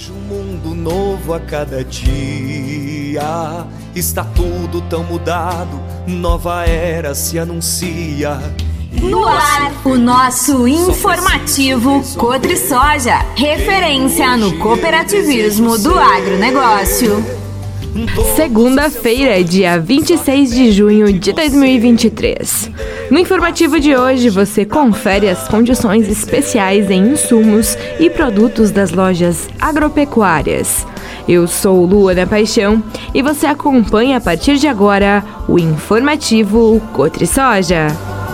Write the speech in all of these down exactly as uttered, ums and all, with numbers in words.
Vejo um mundo novo a cada dia, está tudo tão mudado, nova era se anuncia. No ar, o nosso informativo Cotrisoja, referência no cooperativismo do agronegócio. Segunda-feira, dia vinte e seis de junho de dois mil e vinte e três. No informativo de hoje, você confere as condições especiais em insumos e produtos das lojas agropecuárias. Eu sou Luana Paixão e você acompanha a partir de agora o informativo Cotrisoja.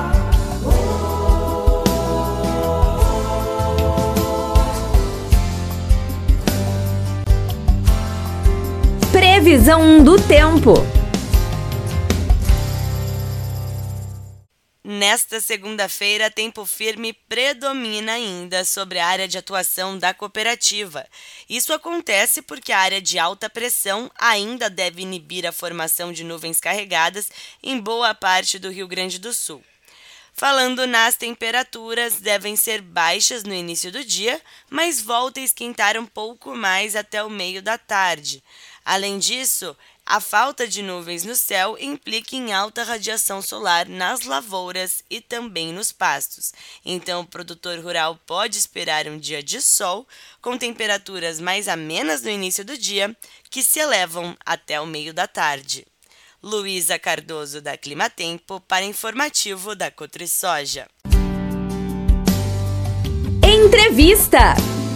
Previsão do tempo. Nesta segunda-feira, tempo firme predomina ainda sobre a área de atuação da cooperativa. Isso acontece porque a área de alta pressão ainda deve inibir a formação de nuvens carregadas em boa parte do Rio Grande do Sul. Falando nas temperaturas, devem ser baixas no início do dia, mas volta a esquentar um pouco mais até o meio da tarde. Além disso, a falta de nuvens no céu implica em alta radiação solar nas lavouras e também nos pastos. Então, o produtor rural pode esperar um dia de sol, com temperaturas mais amenas no início do dia, que se elevam até o meio da tarde. Luísa Cardoso, da Climatempo, para informativo da Cotrisoja. Entrevista.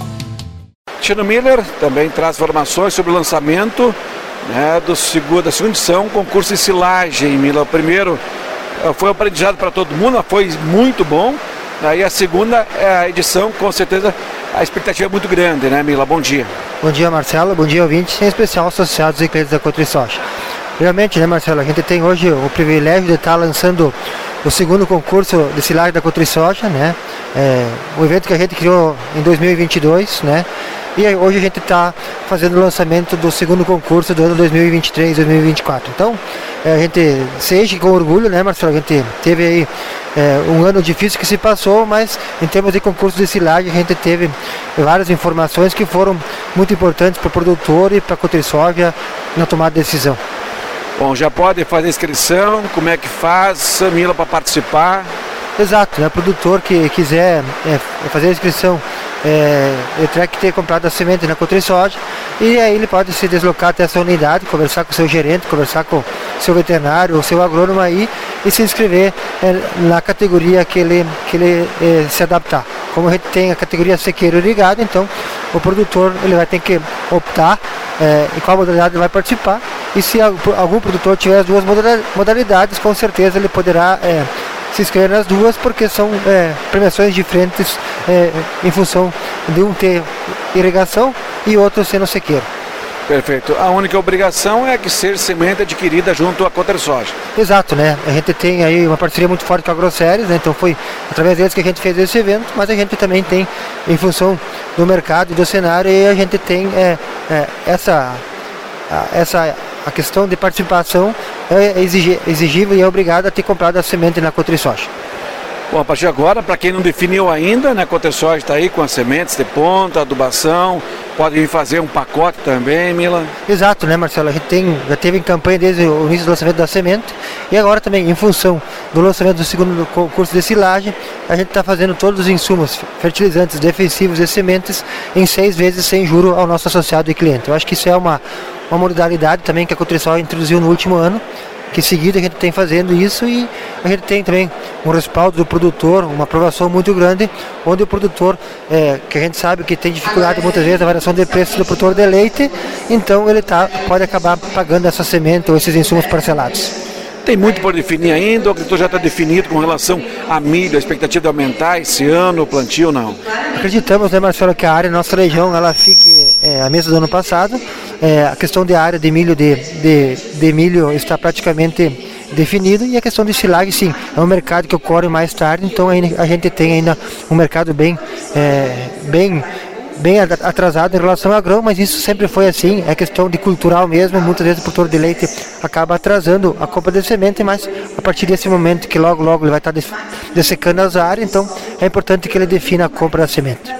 Tino Miller também traz informações sobre o lançamento, né, do segundo, da segunda edição, concurso de silagem. Miller, o primeiro foi um aprendizado para todo mundo, foi muito bom. Aí a segunda a edição, com certeza, a expectativa é muito grande, né, Miller? Bom dia. Bom dia, Marcelo. Bom dia, ouvintes, em especial associados e clientes da Cotrisoja. Realmente, né, Marcelo, a gente tem hoje o privilégio de estar lançando o segundo concurso de silagem da Cotrisoja, né? É, um evento que a gente criou em dois mil e vinte e dois, né? E hoje a gente está fazendo o lançamento do segundo concurso do ano dois mil e vinte e três, dois mil e vinte e quatro. Então, é, a gente seja com orgulho, né, Marcelo? A gente teve aí é, um ano difícil que se passou, mas em termos de concurso de silagem a gente teve várias informações que foram muito importantes para o produtor e para a Cotrisoja na tomada de decisão. Bom, já pode fazer inscrição, como é que faz, Samila, para participar? Exato, né? O produtor que quiser é, fazer a inscrição, é, ele terá que ter comprado a semente na Cotrisoja e aí ele pode se deslocar até essa unidade, conversar com o seu gerente, conversar com o seu veterinário, o seu agrônomo aí e se inscrever é, na categoria que ele, que ele é, se adaptar. Como a gente tem a categoria sequeiro irrigado, então o produtor ele vai ter que optar é, em qual modalidade ele vai participar e se algum produtor tiver as duas modalidades, com certeza ele poderá é, se inscrever nas duas, porque são é, premiações diferentes é, em função de um ter irrigação e outro sendo sequeiro. Perfeito. A única obrigação é que ser semente adquirida junto à Cotrisoja. Exato, né? A gente tem aí uma parceria muito forte com a AgroSéries, né? Então foi através deles que a gente fez esse evento, mas a gente também tem, em função do mercado e do cenário, e a gente tem é, é, essa, essa a questão de participação é exigível e é obrigado a ter comprado a semente na Cotrisoja. Bom, a partir de agora, para quem não definiu ainda, né, a Cotrisoja está aí com as sementes de ponta, adubação, pode vir fazer um pacote também, Mila? Exato, né, Marcelo? A gente tem, já teve em campanha desde o início do lançamento da semente e agora também, em função do lançamento do segundo concurso de silagem, a gente está fazendo todos os insumos, fertilizantes, defensivos e sementes em seis vezes sem juro ao nosso associado e cliente. Eu acho que isso é uma, uma modalidade também que a Cotrisoja introduziu no último ano, que em seguida a gente tem fazendo isso e a gente tem também um respaldo do produtor, uma aprovação muito grande, onde o produtor, é, que a gente sabe que tem dificuldade muitas vezes na variação de preço do produtor de leite, então ele tá, pode acabar pagando essa semente ou esses insumos parcelados. Tem muito por definir ainda, o agricultor já está definido com relação a milho, a expectativa de aumentar esse ano, o plantio não? Acreditamos, né, Marcelo, que a área, nossa região, ela fique é, a mesma do ano passado. É, a questão de área de milho, de, de, de milho está praticamente definido e a questão de silagem, sim, é um mercado que ocorre mais tarde, então a gente tem ainda um mercado bem, é, bem bem atrasado em relação ao grão, mas isso sempre foi assim, é questão de cultural mesmo, muitas vezes o produtor de leite acaba atrasando a compra de semente, mas a partir desse momento que logo logo ele vai estar dessecando as áreas, então é importante que ele defina a compra da semente.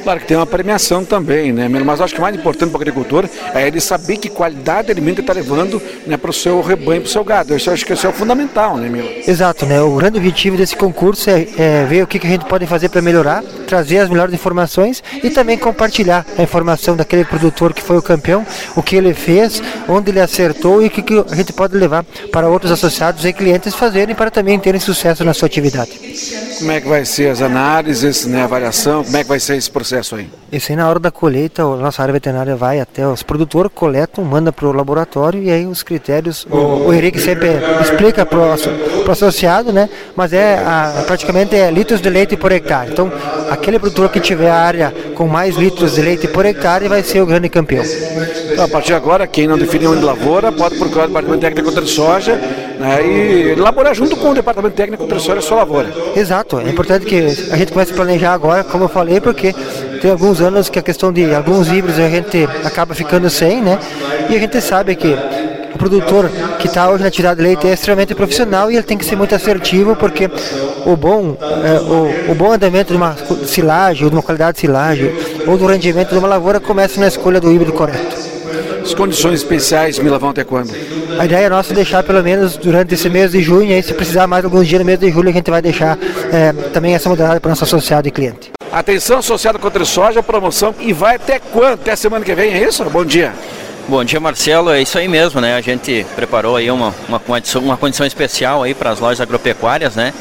Claro que tem uma premiação também, né, mas eu acho que o mais importante para o agricultor é ele saber que qualidade de alimento ele está levando, né, para o seu rebanho, para o seu gado. Eu acho que isso é o fundamental, né, Mila? Exato, né? O grande objetivo desse concurso é, é ver o que, que a gente pode fazer para melhorar, trazer as melhores informações e também compartilhar a informação daquele produtor que foi o campeão, o que ele fez, onde ele acertou e o que, que a gente pode levar para outros associados e clientes fazerem para também terem sucesso na sua atividade. Como é que vai ser as análises, né, a avaliação, como é que vai ser esse processo aí? Isso aí na hora da colheita, a nossa área veterinária vai até os produtores, coletam, manda para o laboratório e aí os critérios, o, o Henrique sempre explica para o associado, né? Mas é a, praticamente é litros de leite por hectare. Então, aquele produtor que tiver a área com mais litros de leite por hectare vai ser o grande campeão. Então, a partir de agora, quem não definiu onde lavoura, pode procurar o Departamento Técnico de Soja, né, e elaborar junto com o Departamento Técnico de Soja a sua lavoura. Exato, é importante que a gente comece a planejar agora, como eu falei, porque tem alguns anos que a questão de alguns híbridos a gente acaba ficando sem, né? E a gente sabe que o produtor que está hoje na atividade de leite é extremamente profissional e ele tem que ser muito assertivo, porque o bom, é, o, o bom andamento de uma silagem, ou de uma qualidade de silagem, ou do rendimento de uma lavoura começa na escolha do híbrido correto. As condições especiais, Mila, vão até quando? A ideia é nossa deixar pelo menos durante esse mês de junho, e aí se precisar mais alguns dias no mês de julho, a gente vai deixar é, também essa modalidade para o nosso associado e cliente. Atenção, associado Cotrisoja, promoção, e vai até quando? Até a semana que vem, é isso? Bom dia. Bom dia, Marcelo, é isso aí mesmo, né? A gente preparou aí uma, uma, condição, uma condição especial aí para as lojas agropecuárias, né?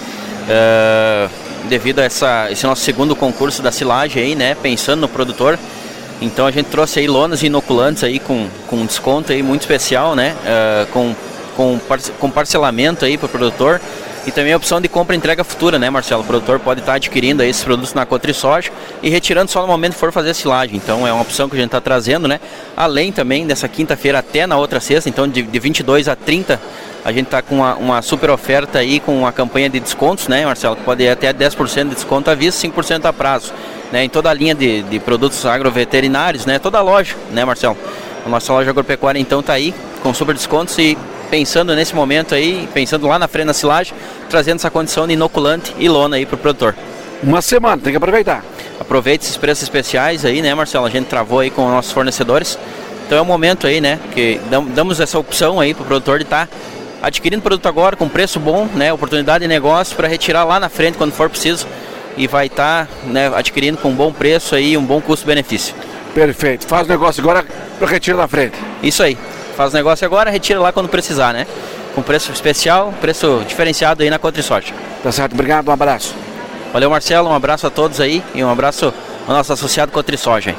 Uh, devido a essa, esse nosso segundo concurso da silagem aí, né? Pensando no produtor. Então a gente trouxe aí lonas inoculantes aí com, com desconto aí muito especial, né? Uh, com, com, com parcelamento aí para o produtor. E também a opção de compra e entrega futura, né, Marcelo? O produtor pode estar adquirindo aí esses produtos na Cotrisoja e retirando só no momento que for fazer a silagem. Então é uma opção que a gente está trazendo, né? Além também dessa quinta-feira até na outra sexta, então de, de vinte e dois a trinta, a gente está com uma, uma super oferta aí com uma campanha de descontos, né, Marcelo? Que pode ir até dez por cento de desconto à vista, cinco por cento a prazo, né? Em toda a linha de, de produtos agroveterinários, né? Toda a loja, né, Marcelo? A nossa loja agropecuária então está aí com super descontos e pensando nesse momento aí, pensando lá na frente da silagem, trazendo essa condição de inoculante e lona aí para o produtor. Uma semana, tem que aproveitar. Aproveite esses preços especiais aí, né, Marcelo? A gente travou aí com nossos fornecedores. Então é o momento aí, né, que damos essa opção aí para o produtor de estar tá adquirindo produto agora com preço bom, né, oportunidade de negócio para retirar lá na frente quando for preciso e vai estar, tá, né, adquirindo com um bom preço aí, um bom custo-benefício. Perfeito. Faz o negócio agora para retiro na frente. Isso aí. Faz o negócio agora, retira lá quando precisar, né? Com preço especial, preço diferenciado aí na Cotrisoja. Tá certo, obrigado, um abraço. Valeu, Marcelo, um abraço a todos aí e um abraço ao nosso associado Cotrisoja.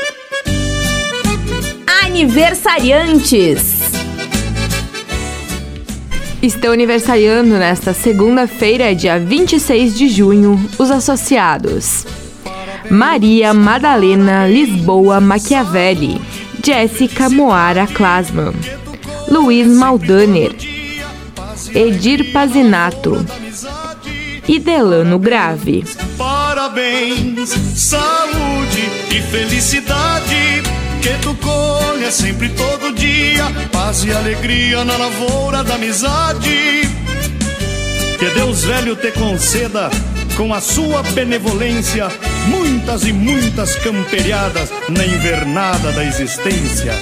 Aniversariantes. Estão aniversariando nesta segunda-feira, dia vinte e seis de junho, os associados: Maria Madalena Lisboa Machiavelli, Jéssica Moara Klasman, Luiz Maldaner, Edir Pazinato e Delano Grave. Parabéns, saúde e felicidade, que tu colha sempre todo dia, paz e alegria na lavoura da amizade. Que Deus velho te conceda, com a sua benevolência, muitas e muitas camperiadas na invernada da existência.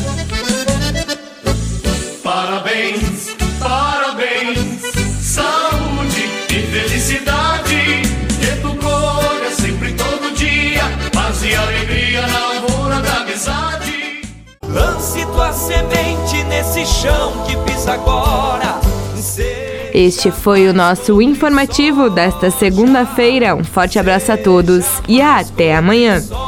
Parabéns, parabéns, saúde e felicidade, que tu colha sempre todo dia, paz e alegria na lavoura da amizade. Lance tua semente nesse chão que pisa agora. Este foi o nosso informativo desta segunda-feira. Um forte abraço a todos e até amanhã.